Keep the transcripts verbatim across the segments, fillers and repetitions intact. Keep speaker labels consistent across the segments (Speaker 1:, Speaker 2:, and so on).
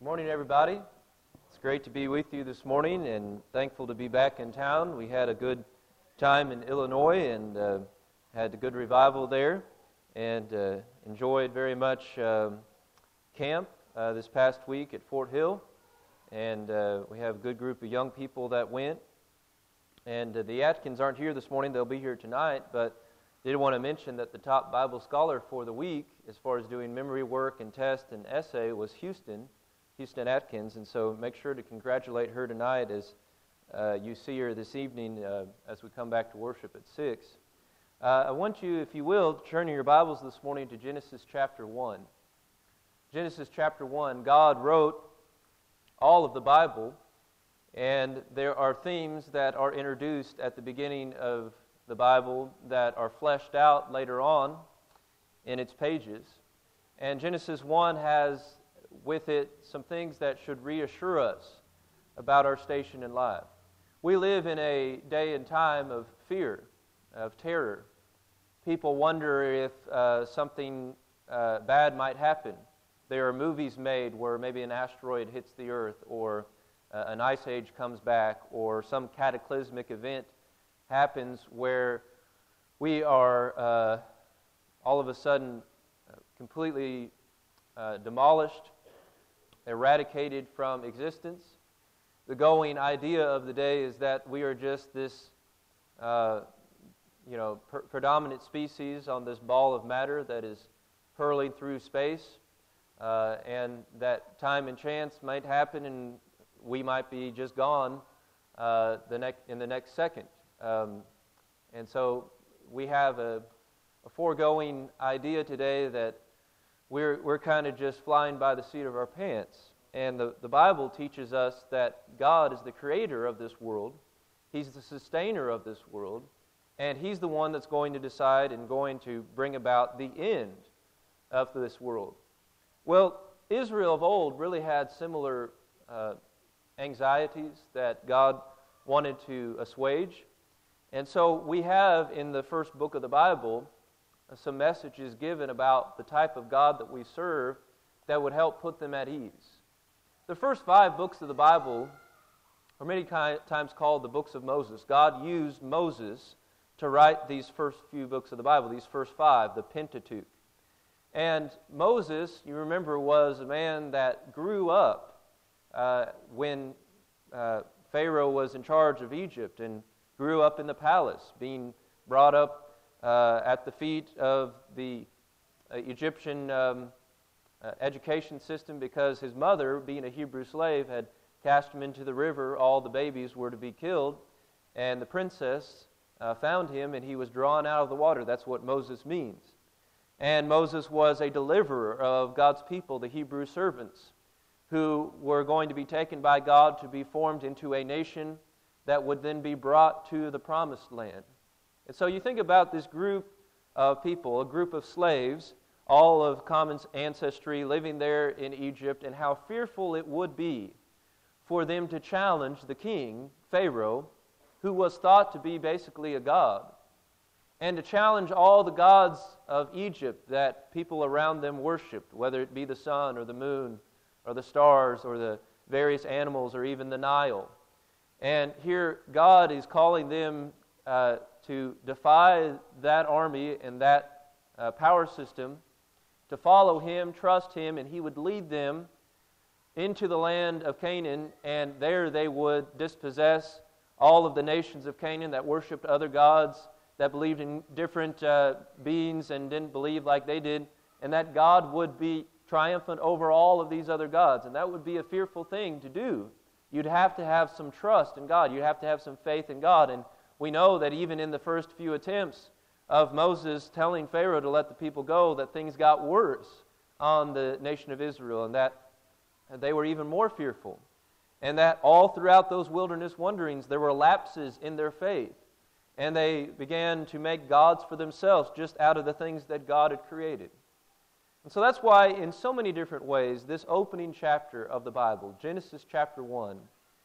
Speaker 1: Good morning, everybody. It's great to be with you this morning and thankful to be back in town. We had a good time in Illinois and uh, had a good revival there and uh, enjoyed very much um, camp uh, this past week at Fort Hill. And uh, we have a good group of young people that went. And uh, the Atkins aren't here this morning. They'll be here tonight, but did want to mention that the top Bible scholar for the week, as far as doing memory work and test and essay, was Houston, Houston Atkins, and so make sure to congratulate her tonight as uh, you see her this evening uh, as we come back to worship at six. Uh, I want you, if you will, to turn in your Bibles this morning to Genesis chapter one. Genesis chapter one, God wrote all of the Bible, and there are themes that are introduced at the beginning of the Bible that are fleshed out later on in its pages. And Genesis one has with it some things that should reassure us about our station in life. We live in a day and time of fear, of terror. People wonder if uh, something uh, bad might happen. There are movies made where maybe an asteroid hits the earth, or uh, an ice age comes back, or some cataclysmic event happens where we are uh, all of a sudden uh, completely uh, demolished, eradicated from existence. The going idea of the day is that we are just this, uh, you know, per- predominant species on this ball of matter that is hurling through space, uh, and that time and chance might happen, and we might be just gone uh, the next in the next second. Um, and so we have a, a foregoing idea today that we're we're kind of just flying by the seat of our pants. And the, the Bible teaches us that God is the creator of this world. He's the sustainer of this world. And He's the one that's going to decide and going to bring about the end of this world. Well, Israel of old really had similar uh, anxieties that God wanted to assuage. And so we have in the first book of the Bible uh, some messages given about the type of God that we serve that would help put them at ease. The first five books of the Bible are many times called the books of Moses. God used Moses to write these first few books of the Bible, these first five, the Pentateuch. And Moses, you remember, was a man that grew up uh, when uh, Pharaoh was in charge of Egypt and grew up in the palace, being brought up uh, at the feet of the uh, Egyptian um, uh, education system, because his mother, being a Hebrew slave, had cast him into the river. All the babies were to be killed, and the princess uh, found him, and he was drawn out of the water. That's what Moses means. And Moses was a deliverer of God's people, the Hebrew servants, who were going to be taken by God to be formed into a nation that would then be brought to the promised land. And so you think about this group of people, a group of slaves, all of common ancestry, living there in Egypt, and how fearful it would be for them to challenge the king, Pharaoh, who was thought to be basically a god, and to challenge all the gods of Egypt that people around them worshipped, whether it be the sun or the moon or the stars or the various animals or even the Nile. And here God is calling them uh, to defy that army and that uh, power system, to follow Him, trust Him, and He would lead them into the land of Canaan, and there they would dispossess all of the nations of Canaan that worshipped other gods, that believed in different uh, beings and didn't believe like they did, and that God would be triumphant over all of these other gods. And that would be a fearful thing to do. You'd have to have some trust in God. You'd have to have some faith in God. And we know that even in the first few attempts of Moses telling Pharaoh to let the people go, that things got worse on the nation of Israel, and that they were even more fearful. And that all throughout those wilderness wanderings, there were lapses in their faith. And they began to make gods for themselves just out of the things that God had created. And so that's why, in so many different ways, this opening chapter of the Bible, Genesis chapter one,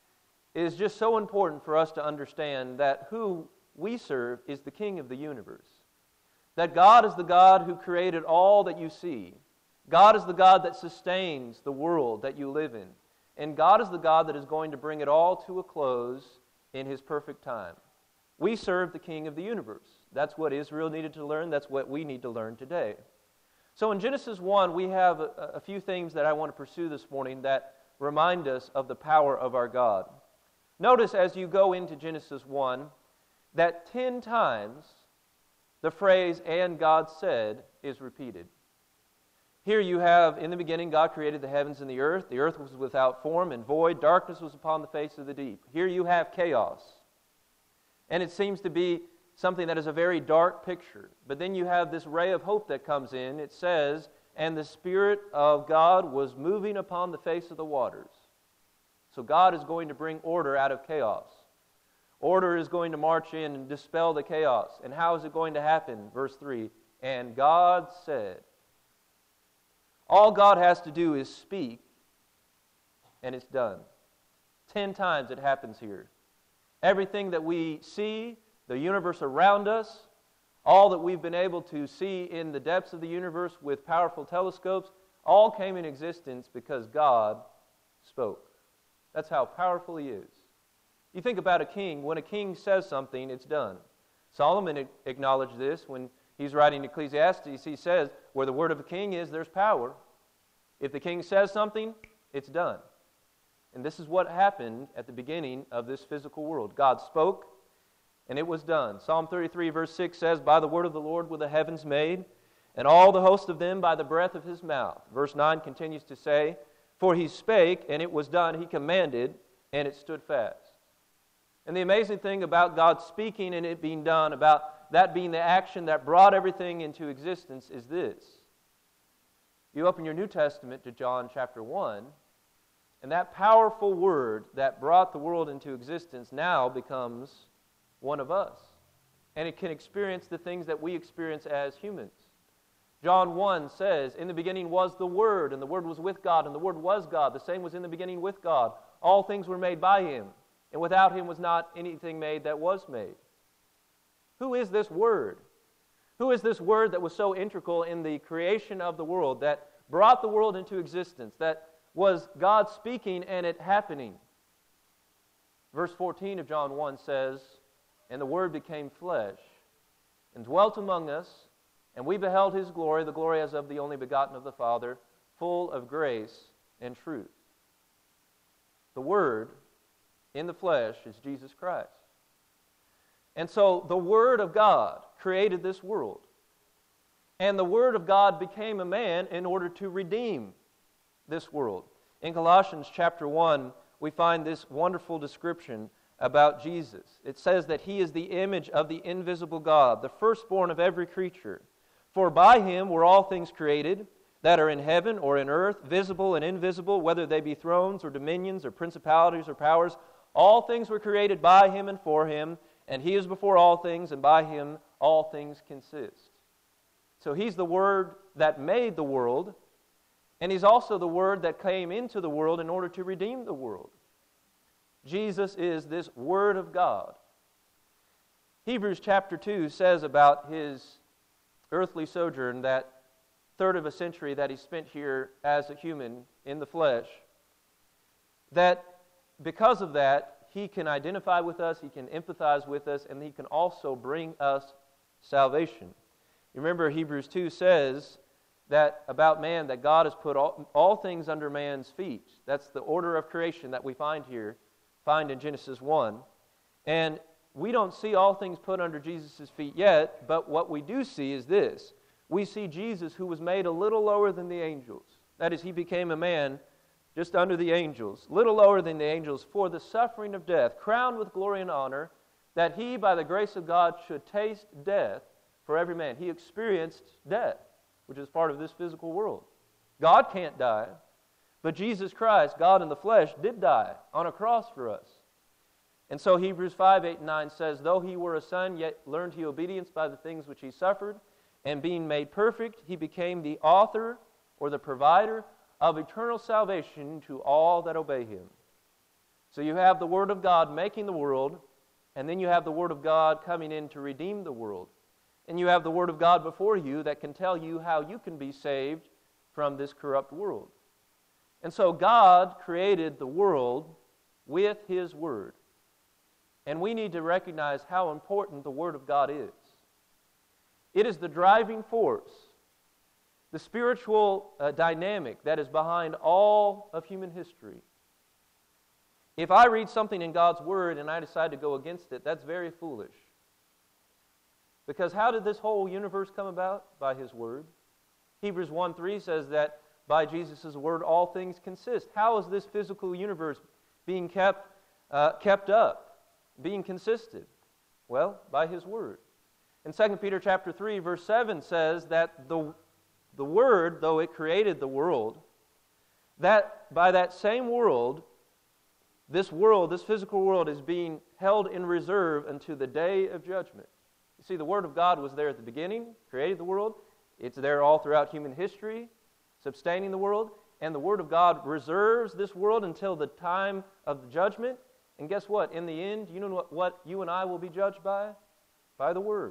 Speaker 1: is just so important for us to understand that who we serve is the King of the universe. That God is the God who created all that you see. God is the God that sustains the world that you live in. And God is the God that is going to bring it all to a close in His perfect time. We serve the King of the universe. That's what Israel needed to learn. That's what we need to learn today. So in Genesis one, we have a, a few things that I want to pursue this morning that remind us of the power of our God. Notice as you go into Genesis one that ten times the phrase, "and God said," is repeated. Here you have, in the beginning, God created the heavens and the earth. The earth was without form and void. Darkness was upon the face of the deep. Here you have chaos. And it seems to be something that is a very dark picture. But then you have this ray of hope that comes in. It says, "And the Spirit of God was moving upon the face of the waters." So God is going to bring order out of chaos. Order is going to march in and dispel the chaos. And how is it going to happen? Verse three, "And God said." All God has to do is speak, and it's done. Ten times it happens here. Everything that we see, the universe around us, all that we've been able to see in the depths of the universe with powerful telescopes, all came in existence because God spoke. That's how powerful He is. You think about a king. When a king says something, it's done. Solomon acknowledged this when he's writing Ecclesiastes. He says, where the word of a king is, there's power. If the king says something, it's done. And this is what happened at the beginning of this physical world. God spoke, and it was done. Psalm thirty-three, verse six says, "By the word of the Lord were the heavens made, and all the host of them by the breath of His mouth." Verse nine continues to say, "For He spake, and it was done. He commanded, and it stood fast." And the amazing thing about God speaking and it being done, about that being the action that brought everything into existence, is this. You open your New Testament to John chapter one, and that powerful word that brought the world into existence now becomes one of us. And it can experience the things that we experience as humans. John one says, "In the beginning was the Word, and the Word was with God, and the Word was God. The same was in the beginning with God. All things were made by Him, and without Him was not anything made that was made." Who is this Word? Who is this Word that was so integral in the creation of the world, that brought the world into existence, that was God speaking and it happening? Verse fourteen of John one says, "And the Word became flesh, and dwelt among us, and we beheld His glory, the glory as of the only begotten of the Father, full of grace and truth." The Word in the flesh is Jesus Christ. And so the Word of God created this world. And the Word of God became a man in order to redeem this world. In Colossians chapter one, we find this wonderful description about Jesus. It says that He is the image of the invisible God, the firstborn of every creature. "For by Him were all things created, that are in heaven or in earth, visible and invisible, whether they be thrones or dominions or principalities or powers. All things were created by Him and for Him, and He is before all things, and by Him all things consist." So He's the Word that made the world, and He's also the Word that came into the world in order to redeem the world. Jesus is this Word of God. Hebrews chapter two says about His earthly sojourn, that third of a century that He spent here as a human in the flesh, that because of that, He can identify with us, He can empathize with us, and He can also bring us salvation. You remember Hebrews two says that about man, that God has put all, all things under man's feet. That's the order of creation that we find here, find in Genesis one. And we don't see all things put under Jesus' feet yet, but what we do see is this. We see Jesus, who was made a little lower than the angels. That is, He became a man just under the angels, little lower than the angels, for the suffering of death, crowned with glory and honor, that He, by the grace of God, should taste death for every man. He experienced death, which is part of this physical world. God can't die, but Jesus Christ, God in the flesh, did die on a cross for us. And so Hebrews five, eight, and nine says, "Though He were a son, yet learned He obedience by the things which He suffered, and being made perfect, He became the author," or the provider, "of eternal salvation to all that obey Him." So you have the Word of God making the world, and then you have the Word of God coming in to redeem the world. And you have the Word of God before you that can tell you how you can be saved from this corrupt world. And so God created the world with His Word. And we need to recognize how important the Word of God is. It is the driving force, the spiritual uh, dynamic that is behind all of human history. If I read something in God's Word and I decide to go against it, that's very foolish. Because how did this whole universe come about? By His Word. Hebrews one three says that by Jesus' Word all things consist. How is this physical universe being kept, uh, kept up, being consistent? Well, by His Word. And Second Peter chapter three, verse seven says that the, the Word, though it created the world, that by that same world, this world, this physical world, is being held in reserve unto the day of judgment. You see, the Word of God was there at the beginning, created the world. It's there all throughout human history, sustaining the world. And the Word of God reserves this world until the time of the judgment. And guess what? In the end, you know what, what you and I will be judged by? By the Word.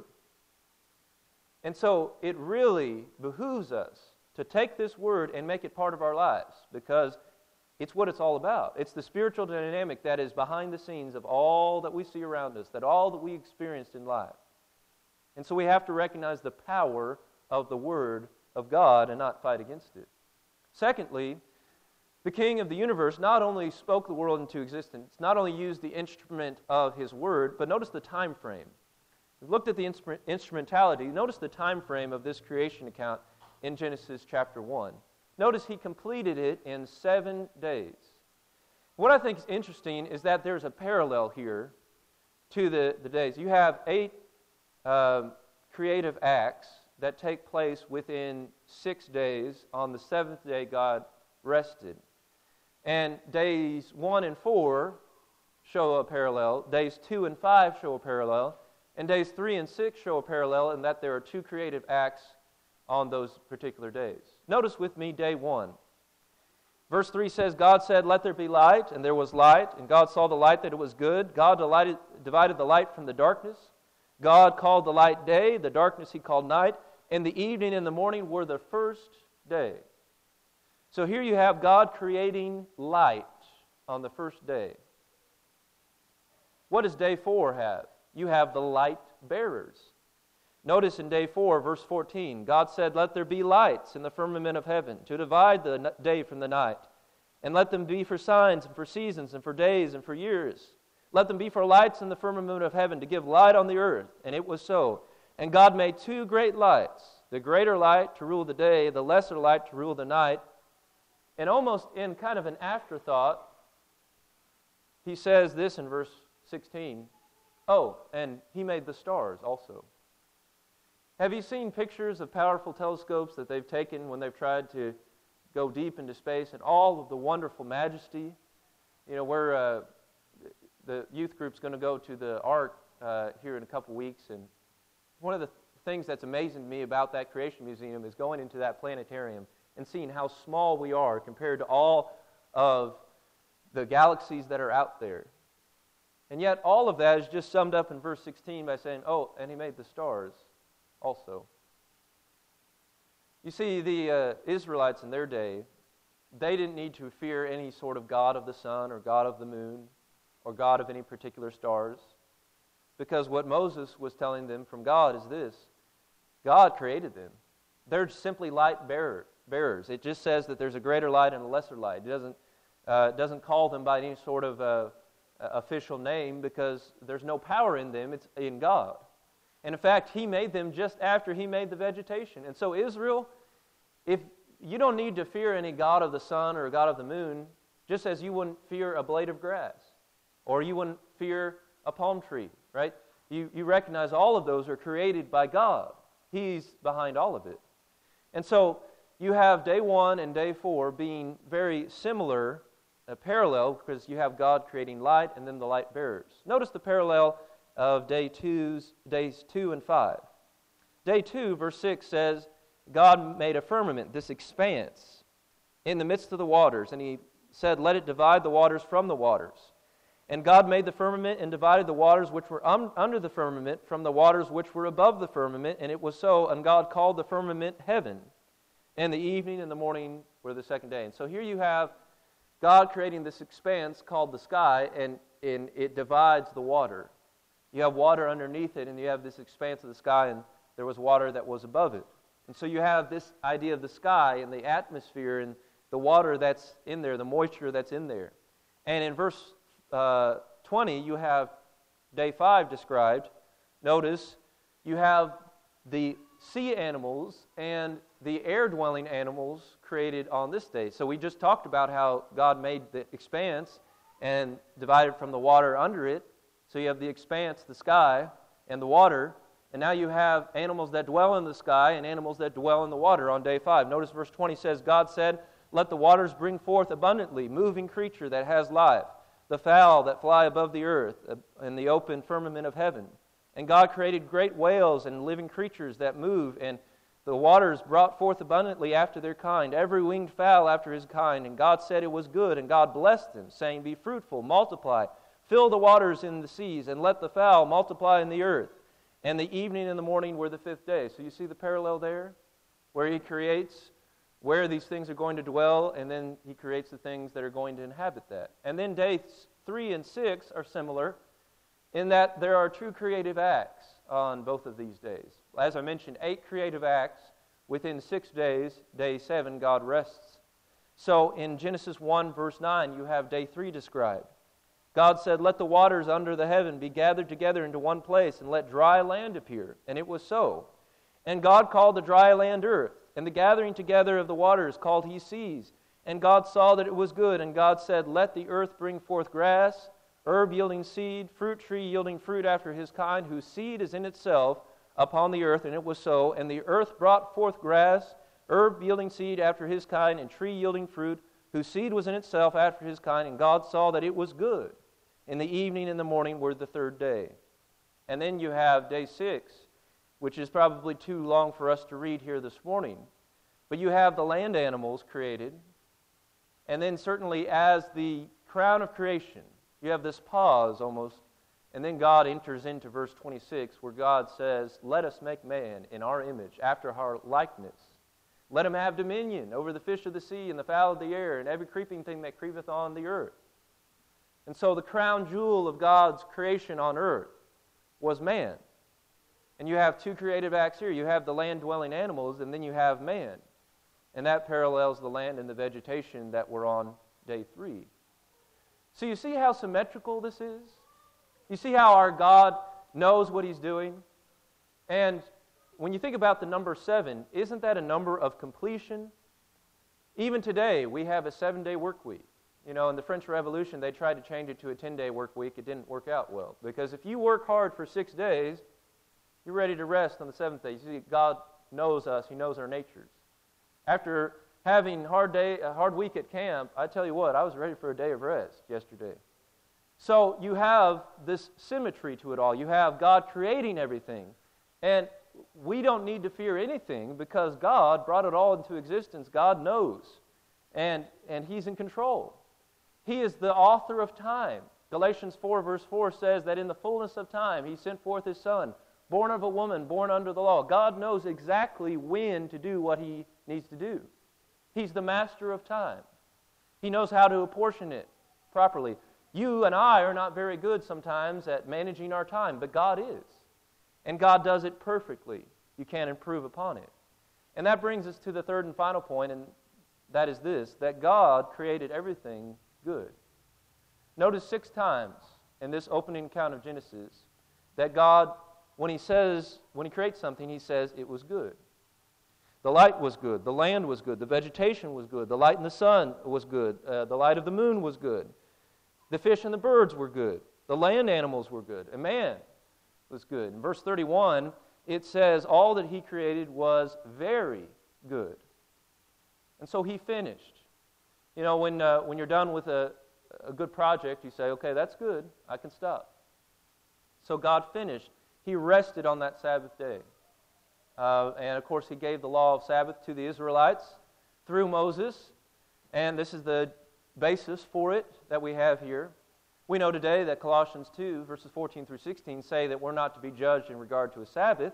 Speaker 1: And so it really behooves us to take this Word and make it part of our lives, because it's what it's all about. It's the spiritual dynamic that is behind the scenes of all that we see around us, that all that we experienced in life. And so we have to recognize the power of the Word of God and not fight against it. Secondly, the King of the universe not only spoke the world into existence, not only used the instrument of His Word, but notice the time frame. We've looked at the instru- instrumentality. Notice the time frame of this creation account in Genesis chapter one. Notice He completed it in seven days. What I think is interesting is that there's a parallel here to the, the days. You have eight um, creative acts that take place within six days. On the seventh day, God rested. And days one and four show a parallel. Days two and five show a parallel. And days three and six show a parallel in that there are two creative acts on those particular days. Notice with me day one. Verse three says, God said, "Let there be light," and there was light. And God saw the light that it was good. God delighted, divided the light from the darkness. God called the light day, the darkness He called night. And the evening and the morning were the first day. So here you have God creating light on the first day. What does day four have? You have the light bearers. Notice in day four, verse fourteen, God said, "Let there be lights in the firmament of heaven to divide the day from the night. And let them be for signs and for seasons and for days and for years. Let them be for lights in the firmament of heaven to give light on the earth." And it was so. And God made two great lights, the greater light to rule the day, the lesser light to rule the night. And almost in kind of an afterthought, He says this in verse sixteen, "Oh, and He made the stars also." Have you seen pictures of powerful telescopes that they've taken when they've tried to go deep into space, and all of the wonderful majesty? You know, we're, uh, the youth group's going to go to the Ark uh, here in a couple weeks, and one of the things that's amazing to me about that Creation Museum is going into that planetarium and seeing how small we are compared to all of the galaxies that are out there. And yet all of that is just summed up in verse sixteen by saying, "Oh, and He made the stars also." You see, the uh, Israelites in their day, they didn't need to fear any sort of god of the sun or god of the moon or god of any particular stars, because what Moses was telling them from God is this: God created them. They're simply light bearer, bearers. It just says that there's a greater light and a lesser light. It doesn't, uh, doesn't call them by any sort of uh, official name, because there's no power in them. It's in God. And in fact, He made them just after He made the vegetation. And so Israel, if you don't need to fear any god of the sun or a god of the moon, just as you wouldn't fear a blade of grass, or you wouldn't fear a palm tree, right? You, you recognize all of those are created by God. He's behind all of it. And so you have day one and day four being very similar, uh, parallel, because you have God creating light and then the light bearers. Notice the parallel of day two's, days two and five. Day two, verse six says, God made a firmament, this expanse, in the midst of the waters, and He said, "Let it divide the waters from the waters." And God made the firmament and divided the waters which were un- under the firmament from the waters which were above the firmament, and it was so, and God called the firmament heaven. and the evening and the morning were the second day. And so here you have God creating this expanse called the sky, and, and it divides the water. You have water underneath it, and you have this expanse of the sky, and there was water that was above it. And so you have this idea of the sky and the atmosphere and the water that's in there, the moisture that's in there. And in verse uh, twenty, you have day five described. Notice you have the sea animals and the air-dwelling animals created on this day. So we just talked about how God made the expanse and divided from the water under it. So you have the expanse, the sky, and the water. And now you have animals that dwell in the sky and animals that dwell in the water on day five. Notice verse twenty says, God said, let the waters bring forth abundantly moving creature that has life, the fowl that fly above the earth and the open firmament of heaven. And God created great whales and living creatures that move, and the waters brought forth abundantly after their kind, every winged fowl after his kind. And God said it was good, and God blessed them, saying, be fruitful, multiply, fill the waters in the seas, and let the fowl multiply in the earth. And the evening and the morning were the fifth day. So you see the parallel there, where He creates where these things are going to dwell, and then He creates the things that are going to inhabit that. And then days three and six are similar, in that there are two creative acts on both of these days. As I mentioned, eight creative acts. Within six days, day seven, God rests. So in Genesis one, verse nine, you have day three described. God said, let the waters under the heaven be gathered together into one place, and let dry land appear. And it was so. And God called the dry land earth, and the gathering together of the waters called He seas. And God saw that it was good, and God said, let the earth bring forth grass, herb yielding seed, fruit tree yielding fruit after his kind, whose seed is in itself upon the earth. And it was so. And the earth brought forth grass, herb yielding seed after his kind, and tree yielding fruit, whose seed was in itself after his kind. And God saw that it was good. In the evening and the morning were the third day. And then you have day six, which is probably too long for us to read here this morning. But you have the land animals created. And then certainly as the crown of creation, you have this pause almost, and then God enters into verse twenty-six, where God says, let us make man in our image, after our likeness. Let him have dominion over the fish of the sea and the fowl of the air and every creeping thing that creepeth on the earth. And so the crown jewel of God's creation on earth was man. And you have two creative acts here. You have the land-dwelling animals, and then you have man. And that parallels the land and the vegetation that were on day three. So you see how symmetrical this is? You see how our God knows what He's doing? And when you think about the number seven, isn't that a number of completion? Even today, we have a seven-day work week. You know, in the French Revolution, they tried to change it to a ten-day work week. It didn't work out well. Because if you work hard for six days, you're ready to rest on the seventh day. You see, God knows us. He knows our natures. After having hard day, a hard week at camp, I tell you what, I was ready for a day of rest yesterday. So you have this symmetry to it all. You have God creating everything. And we don't need to fear anything because God brought it all into existence. God knows. And, and He's in control. He is the author of time. Galatians four verse four says that in the fullness of time He sent forth His Son, born of a woman, born under the law. God knows exactly when to do what He needs to do. He's the master of time. He knows how to apportion it properly. You and I are not very good sometimes at managing our time, but God is. And God does it perfectly. You can't improve upon it. And that brings us to the third and final point, and that is this, that God created everything good. Notice six times in this opening account of Genesis that God, when He says, when He creates something, He says it was good. The light was good. The land was good. The vegetation was good. The light in the sun was good. Uh, the light of the moon was good. The fish and the birds were good. The land animals were good. And man was good. In verse thirty-one, it says all that He created was very good. And so He finished. You know, when uh, when you're done with a, a good project, you say, okay, that's good. I can stop. So God finished. He rested on that Sabbath day. Uh, and, of course, He gave the law of Sabbath to the Israelites through Moses. And this is the basis for it that we have here. We know today that Colossians two, verses fourteen through sixteen, say that we're not to be judged in regard to a Sabbath,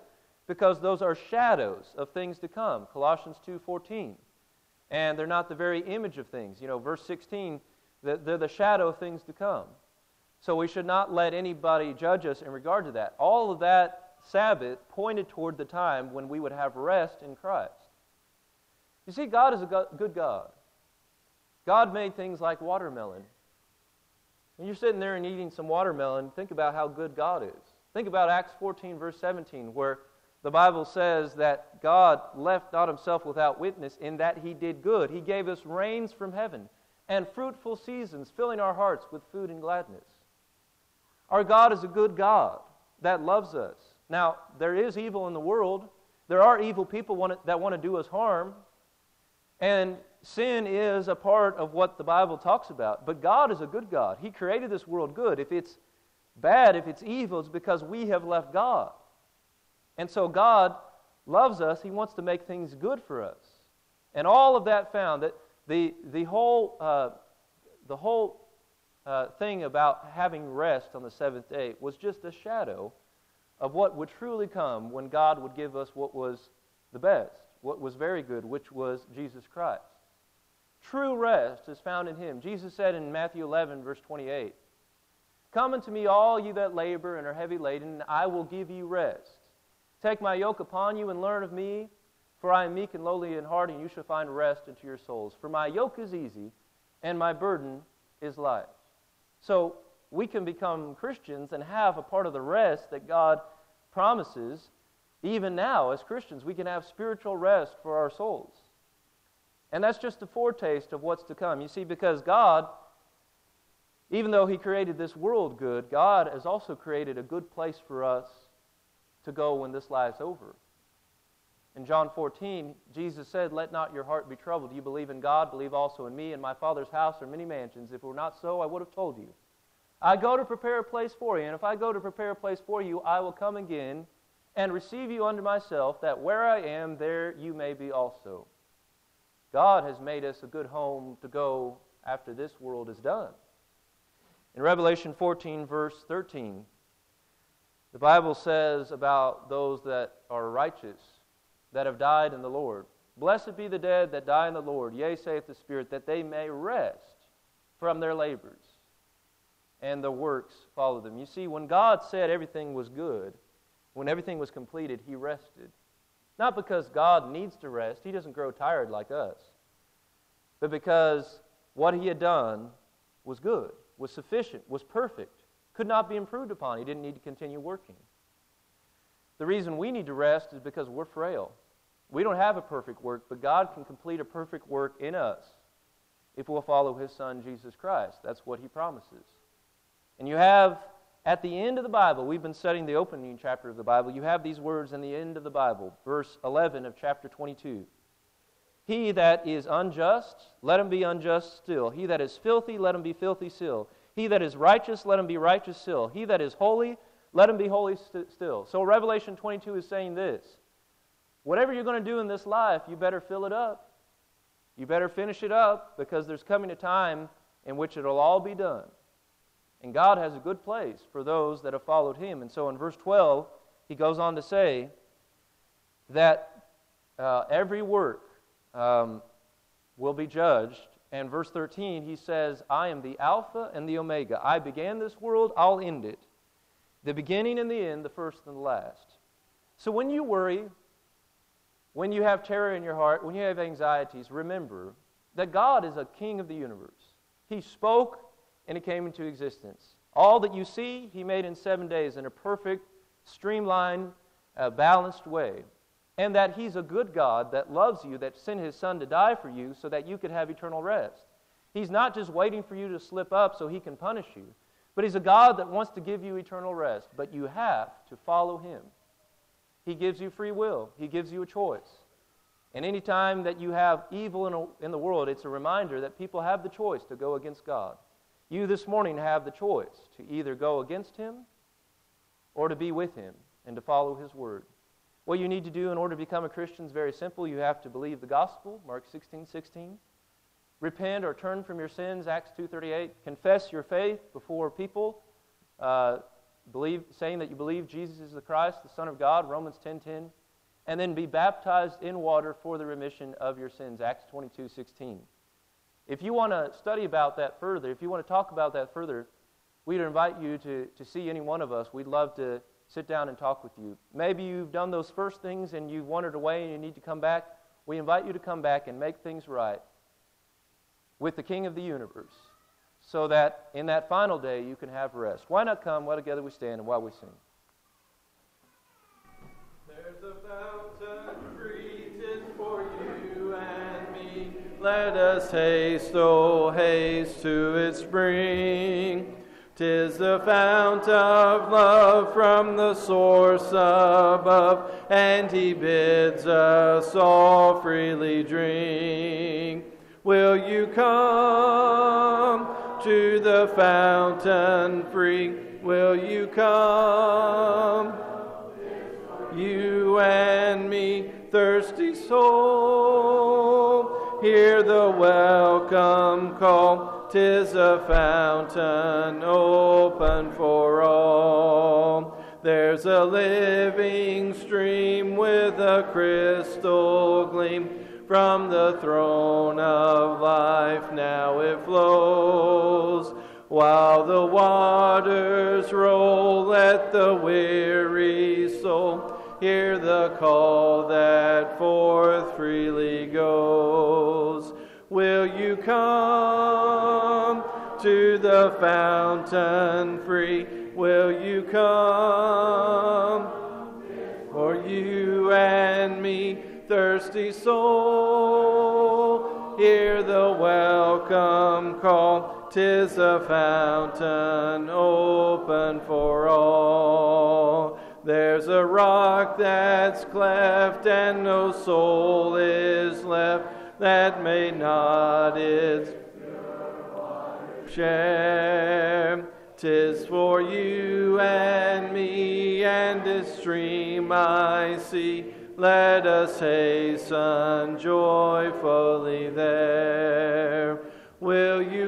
Speaker 1: because those are shadows of things to come, Colossians two fourteen. And they're not the very image of things. You know, verse sixteen, they're the shadow of things to come. So we should not let anybody judge us in regard to that. All of that Sabbath pointed toward the time when we would have rest in Christ. You see, God is a good God. God made things like watermelon. When you're sitting there and eating some watermelon, think about how good God is. Think about Acts fourteen, verse seventeen, where the Bible says that God left not himself without witness in that he did good. He gave us rains from heaven and fruitful seasons, filling our hearts with food and gladness. Our God is a good God that loves us. Now, there is evil in the world. There are evil people want that want to do us harm. And sin is a part of what the Bible talks about. But God is a good God. He created this world good. If it's bad, if it's evil, it's because we have left God. And so God loves us. He wants to make things good for us. And all of that found that the the whole uh, the whole uh, thing about having rest on the seventh day was just a shadow of what would truly come when God would give us what was the best, what was very good, which was Jesus Christ. True rest is found in Him. Jesus said in Matthew eleven, verse twenty-eight, "Come unto me, all you that labor and are heavy laden, and I will give you rest. Take my yoke upon you and learn of me, for I am meek and lowly in heart, and you shall find rest unto your souls. For my yoke is easy, and my burden is light." So we can become Christians and have a part of the rest that God promises. Even now, as Christians, we can have spiritual rest for our souls. And that's just a foretaste of what's to come. You see, because God, even though He created this world good, God has also created a good place for us to go when this life's over. In John fourteen, Jesus said, "Let not your heart be troubled. You believe in God, believe also in me. In my Father's house are many mansions. If it were not so, I would have told you. I go to prepare a place for you, and if I go to prepare a place for you, I will come again and receive you unto myself, that where I am, there you may be also." God has made us a good home to go after this world is done. In Revelation fourteen, verse thirteen, the Bible says about those that are righteous, that have died in the Lord, "Blessed be the dead that die in the Lord, yea, saith the Spirit, that they may rest from their labors, and the works follow them." You see, when God said everything was good, when everything was completed, He rested. Not because God needs to rest. He doesn't grow tired like us. But because what He had done was good, was sufficient, was perfect, could not be improved upon. He didn't need to continue working. The reason we need to rest is because we're frail. We don't have a perfect work, but God can complete a perfect work in us if we'll follow His Son, Jesus Christ. That's what He promises. And you have, at the end of the Bible, we've been studying the opening chapter of the Bible, you have these words in the end of the Bible, verse eleven of chapter twenty-two. "He that is unjust, let him be unjust still. He that is filthy, let him be filthy still. He that is righteous, let him be righteous still. He that is holy, let him be holy st- still." So Revelation twenty-two is saying this: whatever you're going to do in this life, you better fill it up. You better finish it up, because there's coming a time in which it'll all be done. And God has a good place for those that have followed Him. And so in verse twelve, He goes on to say that uh, every work um, will be judged. And verse thirteen, He says, "I am the Alpha and the Omega. I began this world, I'll end it. The beginning and the end, the first and the last." So when you worry, when you have terror in your heart, when you have anxieties, remember that God is a King of the universe. He spoke and it came into existence. All that you see, He made in seven days in a perfect, streamlined, uh, balanced way. And that He's a good God that loves you, that sent His Son to die for you so that you could have eternal rest. He's not just waiting for you to slip up so He can punish you, but He's a God that wants to give you eternal rest. But you have to follow Him. He gives you free will. He gives you a choice. And any time that you have evil in, a, in the world, it's a reminder that people have the choice to go against God. You this morning have the choice to either go against Him or to be with Him and to follow His Word. What you need to do in order to become a Christian is very simple. You have to believe the gospel, Mark sixteen sixteen. Repent or turn from your sins, Acts two thirty-eight. Confess your faith before people, uh, believe, saying that you believe Jesus is the Christ, the Son of God, Romans ten ten, and then be baptized in water for the remission of your sins, Acts twenty-two sixteen. If you want to study about that further, if you want to talk about that further, we'd invite you to, to see any one of us. We'd love to sit down and talk with you. Maybe you've done those first things and you've wandered away and you need to come back. We invite you to come back and make things right with the King of the universe, so that in that final day you can have rest. Why not come while together we stand and while we sing?
Speaker 2: There's a fountain free, 'tis for you and me. Let us haste, oh haste to its spring. 'Tis the fount of love from the source above, and He bids us all freely drink. Will you come to the fountain free? Will you come? You and me, thirsty soul, hear the welcome call. 'Tis a fountain open for all. There's a living stream with a crystal gleam. From the throne of life now it flows. While the waters roll, let the weary soul hear the call that forth freely goes. Will you come to the fountain free? Will you come? For you and me, thirsty soul, hear the welcome call. 'Tis a fountain open for all. There's a rock that's cleft and no soul is left that may not its share. 'Tis for you and me, and its stream I see. Let us hasten joyfully there. Will you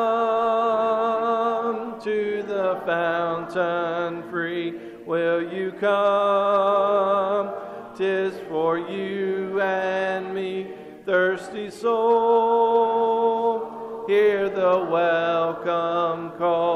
Speaker 2: come to the fountain free? Will you come? 'Tis for you and me, thirsty soul, hear the welcome call.